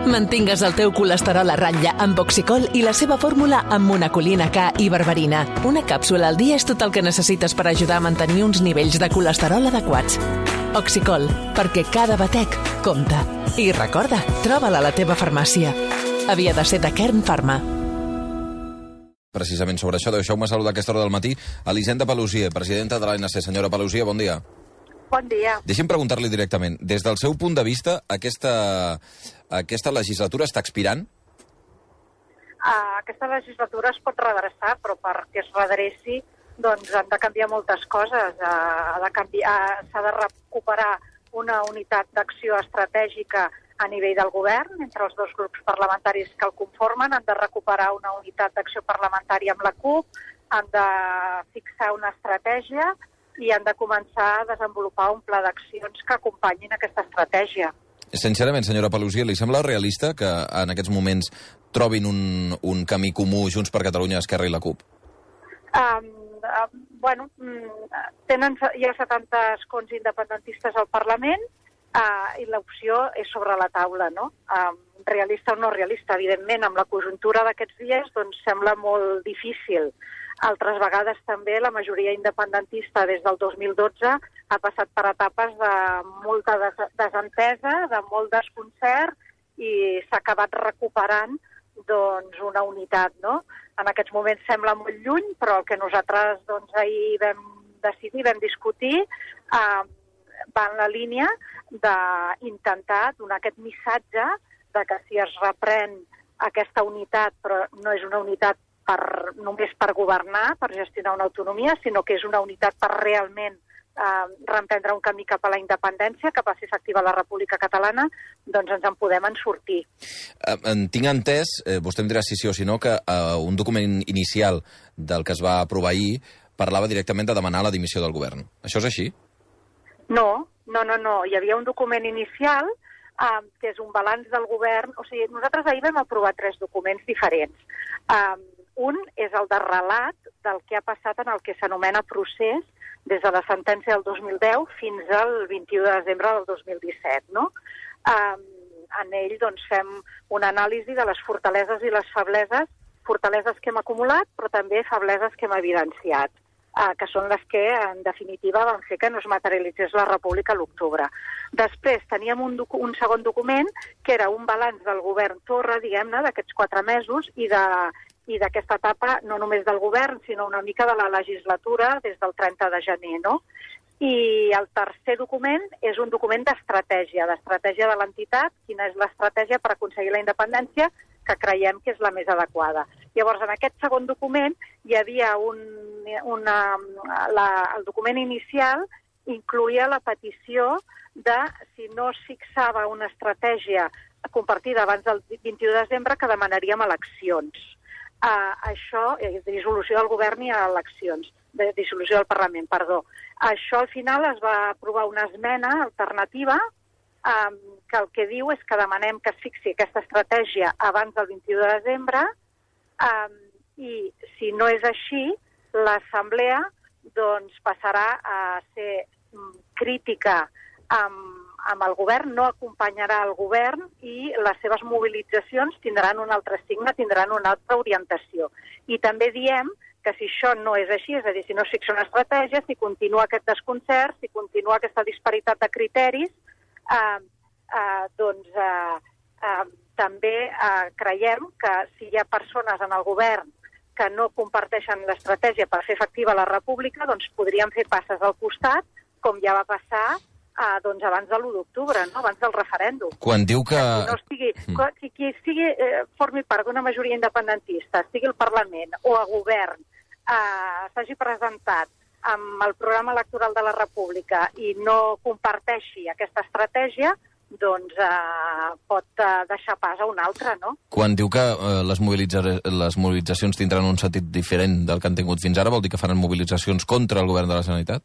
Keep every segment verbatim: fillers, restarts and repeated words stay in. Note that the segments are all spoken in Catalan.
Mantingues el teu colesterol a ratlla amb Oxicol i la seva fórmula amb monacolina K i berberina. Una càpsula al dia és tot el que necessites per ajudar a mantenir uns nivells de colesterol adequats. Oxicol, perquè cada batec compta. I recorda, troba-la a la teva farmàcia. Havia de ser de Kern Pharma. Precisament sobre això, deixeu-me saludar a aquesta hora del matí a Elisenda Paluzie, presidenta de l'A N C. Senyora Paluzie, bon dia. Bon dia. Deixi'm preguntar-li directament, des del seu punt de vista, aquesta, aquesta legislatura està expirant? Uh, aquesta legislatura es pot redreçar, però perquè es redreci doncs han de canviar moltes coses. Uh, ha de canviar, uh, s'ha de recuperar una unitat d'acció estratègica a nivell del govern, entre els dos grups parlamentaris que el conformen, han de recuperar una unitat d'acció parlamentària amb la CUP, han de fixar una estratègia i han de començar a desenvolupar un pla d'accions que acompanyin aquesta estratègia. Sincerament, senyora Paluzie, li sembla realista que en aquests moments trobin un, un camí comú Junts per Catalunya, Esquerra i la CUP? Um, uh, bueno, tenen, hi ha setanta escons independentistes al Parlament, Uh, i l'opció és sobre la taula, no? Uh, realista o no realista, evidentment, amb la conjuntura d'aquests dies, doncs sembla molt difícil. Altres vegades també la majoria independentista des del dos mil dotze ha passat per etapes de molta des desentesa, de molt desconcert, i s'ha acabat recuperant doncs, una unitat, no? En aquests moments sembla molt lluny, però el que nosaltres doncs, ahir vam decidir, vam discutir, uh, va en la línia d'intentar donar aquest missatge de que si es reprèn aquesta unitat, però no és una unitat per, només per governar, per gestionar una autonomia, sinó que és una unitat per realment eh, reemprendre un camí cap a la independència, cap a ser efectiva la República Catalana, doncs ens en podem en sortir. Eh, en tinc entès, eh, vostè em dirà si sí o si no, que eh, un document inicial del que es va aprovar ahir parlava directament de demanar la dimissió del govern. Això és així? No, no, no, no. Hi havia un document inicial um, que és un balanç del govern. O sigui, nosaltres ahir vam aprovar tres documents diferents. Um, un és el de relat del que ha passat en el que s'anomena procés des de la sentència del dos mil deu fins al vint-i-u de desembre del dos mil disset, no? Um, en ell doncs, fem una anàlisi de les fortaleses i les febleses, fortaleses que hem acumulat, però també febleses que hem evidenciat. Uh, que són les que, en definitiva, van fer que no es materialitzés la República a l'octubre. Després teníem un, un segon document, que era un balanç del govern Torra, diguem-ne, d'aquests quatre mesos, i d'aquesta etapa, no només del govern, sinó una mica de la legislatura des del trenta de gener, no? I el tercer document és un document d'estratègia, d'estratègia de l'entitat, quina és l'estratègia per aconseguir la independència, que creiem que és la més adequada. Llavors, en aquest segon document hi havia un, una... La, el document inicial incloïa la petició de, si no es fixava una estratègia compartida abans del vint-i-u de desembre, que demanaríem eleccions. Uh, això, eh, dissolució del govern i eleccions, de dissolució del Parlament, perdó. Això, al final, es va aprovar una esmena alternativa um, que el que diu és que demanem que es fixi aquesta estratègia abans del vint-i-u de desembre um, i, si no és així, l'Assemblea doncs, passarà a ser um, crítica amb, amb el govern, no acompanyarà el govern i les seves mobilitzacions tindran un altre signe, tindran una altra orientació. I també diem que si això no és així, és a dir, si no es fixa una estratègia, si continua aquest desconcert, si continua aquesta disparitat de criteris, eh, eh, doncs eh, eh, també eh, creiem que si hi ha persones en el govern que no comparteixen l'estratègia per fer efectiva la República, doncs podrien fer passes al costat, com ja va passar eh, doncs abans de l'u d'octubre, no? Abans del referèndum. Quan diu que... Qui, no estigui, qui, qui estigui, eh, formi part d'una majoria independentista, estigui al Parlament o a govern, eh, s'hagi presentat amb el programa electoral de la República i no comparteixi aquesta estratègia, doncs eh, pot eh, deixar pas a un altre, no? Quan diu que eh, les, mobilitza les mobilitzacions tindran un sentit diferent del que han tingut fins ara, vol dir que faran mobilitzacions contra el govern de la Generalitat?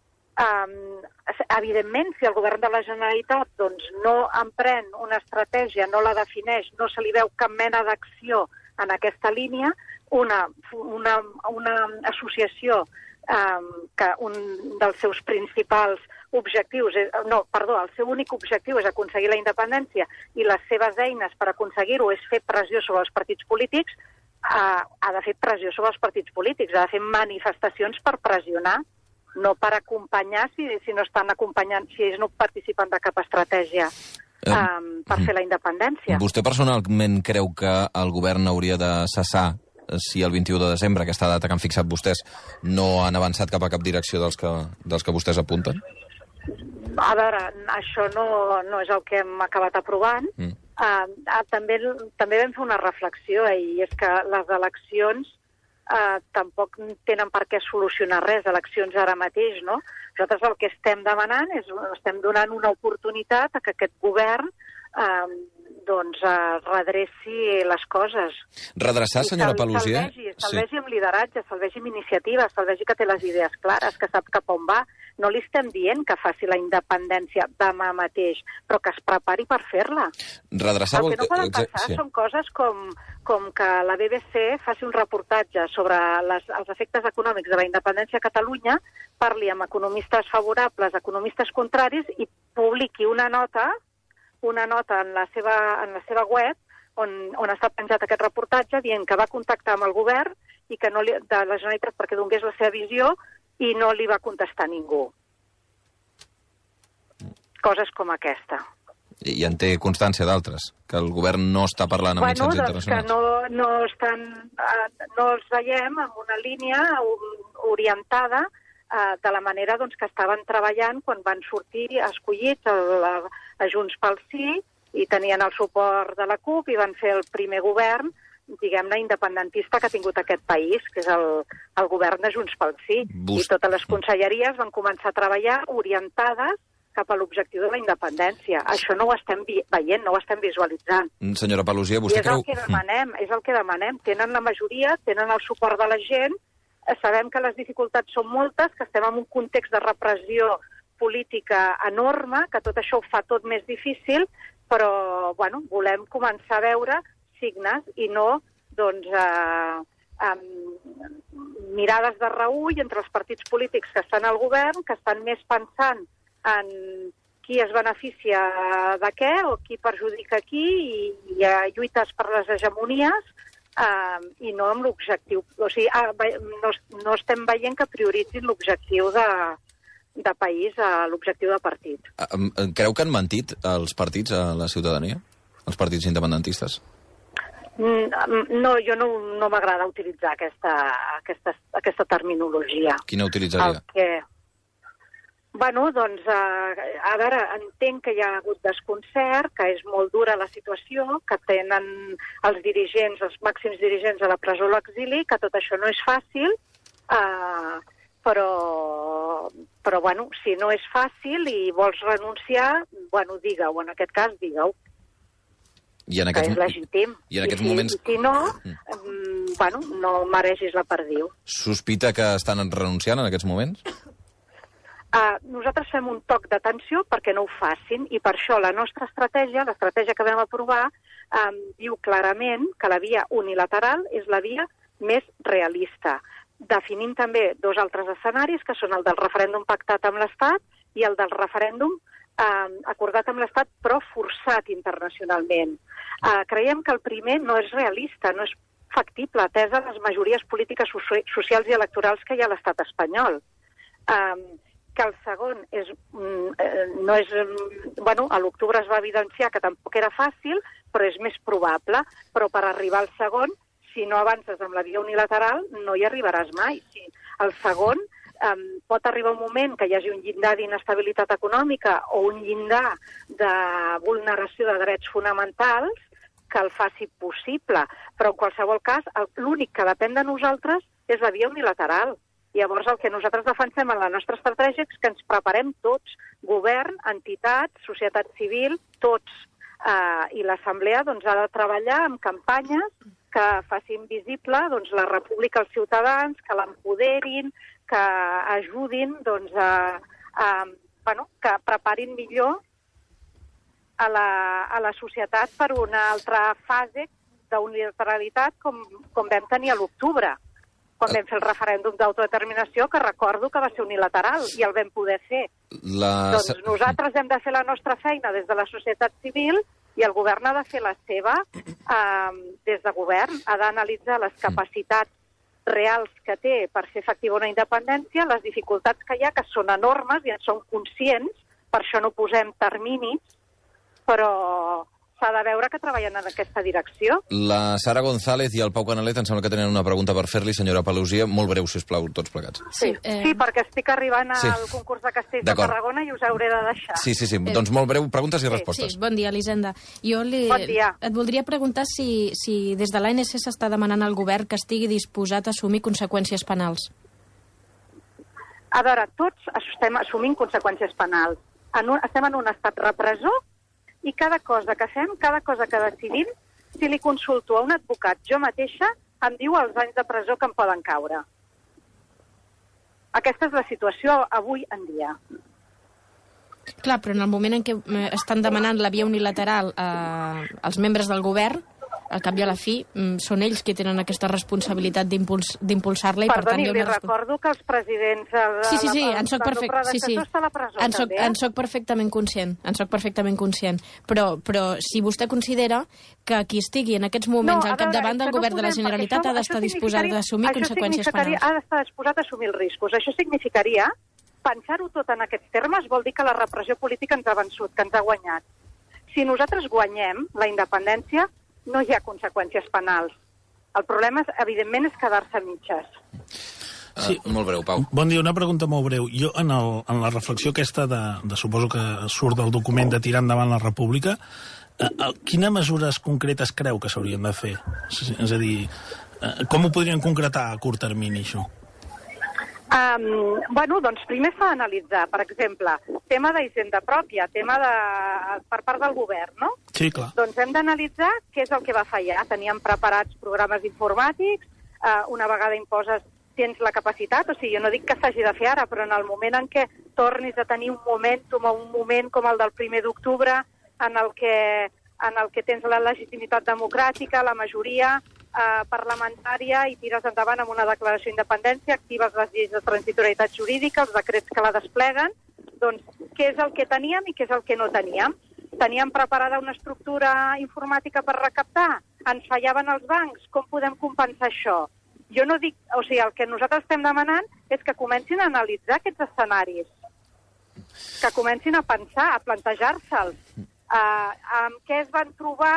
Um, evidentment, si el govern de la Generalitat doncs, no emprèn una estratègia, no la defineix, no se li veu cap mena d'acció en aquesta línia, una, una, una associació um, que un dels seus principals objectius, no, perdó, el seu únic objectiu és aconseguir la independència i les seves eines per aconseguir-ho és fer pressió sobre els partits polítics, ha, ha de fer pressió sobre els partits polítics, ha de fer manifestacions per pressionar, no per acompanyar si, si no estan acompanyant, si ells no participen de cap estratègia um, per fer la independència. Vostè personalment creu que el govern hauria de cessar si el vint-i-u de desembre, aquesta data que han fixat vostès, no han avançat cap a cap direcció dels que, dels que vostès apunten? A veure, això no, no és el que hem acabat aprovant. Mm. Uh, també, també vam fer una reflexió, eh, i és que les eleccions uh, tampoc tenen per què solucionar res, eleccions ara mateix, no? Nosaltres el que estem demanant és, estem donant una oportunitat a que aquest govern uh, doncs uh, redreci les coses. Redreçar, senyora Paluzie? Salvegi, salvegi sí. amb lideratge, salvegi amb iniciativa, salvegi que té les idees clares, que sap cap on va. No li estem dient que faci la independència demà mateix, però que es prepari per fer-la. Redreçar... El que no poden passar sí. són coses com, com que la B B C faci un reportatge sobre les, els efectes econòmics de la independència a Catalunya, parli amb economistes favorables, economistes contraris, i publiqui una nota una nota en la seva, en la seva web on, on està penjat aquest reportatge dient que va contactar amb el govern i que no li, de la Generalitat perquè donés la seva visió i no li va contestar ningú. Coses com aquesta. I en té constància d'altres? Que el govern no està parlant amb bueno, mitjans doncs internacionals? Que no, no, estan, no els veiem en una línia orientada de la manera doncs, que estaven treballant quan van sortir escollits a, a Junts pel Sí i tenien el suport de la CUP i van fer el primer govern, diguem-ne, independentista que ha tingut aquest país, que és el, el govern de Junts pel Sí. Bust... I totes les conselleries van començar a treballar orientades cap a l'objectiu de la independència. Això no ho estem veient, no ho estem visualitzant. Senyora Paluzie, vostè I és creu... el que demanem, és el que demanem. Tenen la majoria, tenen el suport de la gent, sabem que les dificultats són moltes, que estem en un context de repressió política enorme, que tot això ho fa tot més difícil, però bueno, volem començar a veure signes i no doncs, eh, eh, mirades de reüll entre els partits polítics que estan al govern, que estan més pensant en qui es beneficia de què o qui perjudica qui i, i eh, lluites per les hegemonies, Uh, i no amb l'objectiu. O sigui, uh, no, no estem veient que prioritzin l'objectiu de, de país a l'objectiu de partit. Uh, creu que han mentit els partits a la ciutadania? Els partits independentistes? Mm, no, jo no, no m'agrada utilitzar aquesta, aquesta, aquesta terminologia. Quina utilitzaria? El que... Bueno, doncs, eh, a veure, entenc que hi ha hagut desconcert, que és molt dura la situació, que tenen els dirigents, els màxims dirigents a la presó o l'exili, que tot això no és fàcil, eh, però, però, bueno, si no és fàcil i vols renunciar, bueno, digue-ho, en aquest cas, digue-ho. I en aquests... Que és legítim. I en aquests I si, moments... I si no, mm, bueno, no mereixis la perdiu. Sospita que estan renunciant en aquests moments? Uh, nosaltres fem un toc d'atenció perquè no ho facin i per això la nostra estratègia, l'estratègia que vam aprovar, um, diu clarament que la via unilateral és la via més realista. Definim també dos altres escenaris, que són el del referèndum pactat amb l'Estat i el del referèndum um, acordat amb l'Estat però forçat internacionalment. Uh, creiem que el primer no és realista, no és factible, atesa les majories polítiques, socials i electorals que hi ha a l'Estat espanyol. Um, que el segon és, no és... Bueno, a l'octubre es va evidenciar que tampoc era fàcil, però és més probable. Però per arribar al segon, si no avances amb la via unilateral, no hi arribaràs mai. Sí. El segon um, pot arribar un moment que hi hagi un llindar d'inestabilitat econòmica o un llindar de vulneració de drets fonamentals que el faci possible. Però en qualsevol cas, l'únic que depèn de nosaltres és la via unilateral. Llavors, el que nosaltres defensem en la nostra estratègia és que ens preparem tots, govern, entitats, societat civil, tots. Uh, I l'Assemblea doncs, ha de treballar amb campanyes que facin visible doncs, la república als ciutadans, que l'empoderin, que ajudin doncs, a, a, bueno, que preparin millor a la, a la societat per una altra fase d'unilateralitat com, com vam tenir a l'octubre, quan vam fer el referèndum d'autodeterminació, que recordo que va ser unilateral i el vam poder fer. La... Doncs nosaltres hem de fer la nostra feina des de la societat civil i el govern ha de fer la seva eh, des de govern. Ha d'analitzar les capacitats reals que té per fer efectiva una independència, les dificultats que hi ha, que són enormes i en som conscients, per això no posem terminis, però s'ha de veure que treballen en aquesta direcció. La Sara González i el Pau Canalet em sembla que tenen una pregunta per fer-li, senyora Paluzie, molt breu, sisplau, tots plegats. Sí, eh... sí perquè estic arribant sí. al concurs de Castells de Tarragona i us hauré de deixar. Sí, sí, sí, eh... doncs molt breu, preguntes i respostes. Sí, bon dia, Elisenda. Jo li... Bon dia. Et voldria preguntar si, si des de l'A N C s'està demanant al govern que estigui disposat a assumir conseqüències penals. A veure, tots estem assumint conseqüències penals. En un, estem en un estat repressor i cada cosa que fem, cada cosa que decidim, si li consulto a un advocat, jo mateixa, em diu els anys de presó que em poden caure. Aquesta és la situació avui en dia. Clar, però en el moment en què estan demanant la via unilateral eh, als membres del govern, al cap i a la fi, són ells qui tenen aquesta responsabilitat d'impulsar-la i per tant... Perdoni, li recordo que els presidents de sí, sí, sí, en soc perfect... sí, sí. està a la presó, en soc, també. En soc perfectament conscient, en soc perfectament conscient. Però, però si vostè considera que qui estigui en aquests moments no, al capdavant del no govern podem, de la Generalitat això, ha d'estar disposat d'assumir conseqüències penals. Ha d'estar disposat a assumir els riscos. Això significaria, pensar-ho tot en aquests termes, vol dir que la repressió política ens ha vençut, que ens ha guanyat. Si nosaltres guanyem la independència, no hi ha conseqüències penals. El problema, és, evidentment, és quedar-se a mitges. Sí, uh, molt breu, Pau. Bon dia, una pregunta molt breu. Jo, en, el, en la reflexió aquesta, de, de suposo que surt del document de tirar endavant la República, eh, quines mesures concretes creu que s'haurien de fer? És a dir, eh, com ho podrien concretar a curt termini, això? Um, bueno, doncs primer s'ha d'analitzar, per exemple, tema d'hisenda pròpia, tema de, per part del govern, no? Sí, clar. Doncs hem d'analitzar què és el que va fallar. Teníem preparats programes informàtics, uh, una vegada imposes tens la capacitat, o sigui, jo no dic que s'hagi de fer ara, però en el moment en què tornis a tenir un momentum o un moment com el del primer d'octubre, en el que, en el que tens la legitimitat democràtica, la majoria eh, parlamentària i tires endavant amb una declaració d'independència, actives les lleis de transitorietat jurídica, els decrets que la despleguen, doncs què és el que teníem i què és el que no teníem? Teníem preparada una estructura informàtica per recaptar? Ens fallaven els bancs? Com podem compensar això? Jo no dic... O sigui, el que nosaltres estem demanant és que comencin a analitzar aquests escenaris, que comencin a pensar, a plantejar-se'ls. Uh, amb què es van trobar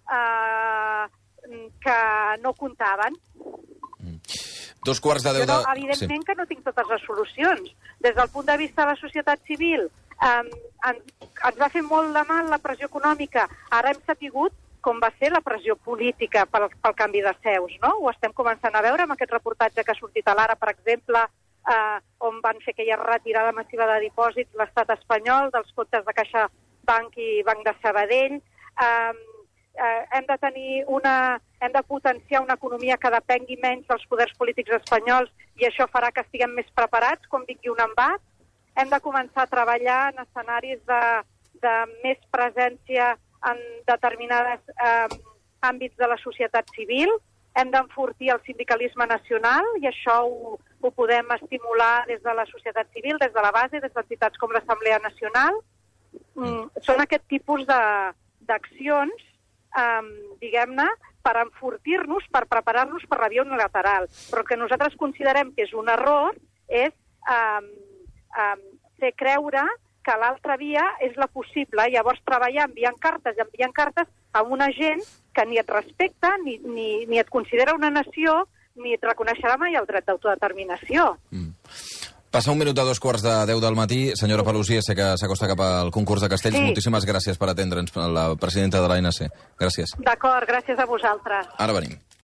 uh, que no comptaven. Mm. Dos quarts de deu... Jo no, de... evidentment sí. que no tinc totes les solucions. Des del punt de vista de la societat civil, um, ens, ens va fer molt de mal la pressió econòmica. Ara hem sapigut com va ser la pressió política pel, pel canvi de seus, no? Ho estem començant a veure amb aquest reportatge que ha sortit a l'Ara, per exemple, eh, on van fer aquella retirada massiva de dipòsits l'estat espanyol, dels comptes de CaixaBank i Banc de Sabadell. Eh, eh, hem de tenir una... hem de potenciar una economia que depengui menys dels poders polítics espanyols i això farà que estiguem més preparats quan vingui un embat. Hem de començar a treballar en escenaris de, de més presència en determinades eh, àmbits de la societat civil. Hem d'enfortir el sindicalisme nacional i això ho, ho podem estimular des de la societat civil, des de la base, des d'entitats com l'Assemblea Nacional. Mm, són aquest tipus d'accions, eh, diguem-ne, per enfortir-nos, per preparar-nos per la via unilateral. Però el que nosaltres considerem que és un error és eh, eh, fer creure que l'altra via és la possible, llavors treballar enviant cartes i enviant cartes a una gent que ni et respecta, ni, ni, ni et considera una nació, ni et reconeixerà mai el dret d'autodeterminació. Mm. Passa un minut de dos quarts de deu del matí. Senyora Paluzie, sé que s'acosta cap al concurs de Castells. Sí. Moltíssimes gràcies per atendre'ns, la presidenta de l'A N C. Gràcies. D'acord, gràcies a vosaltres. Ara venim.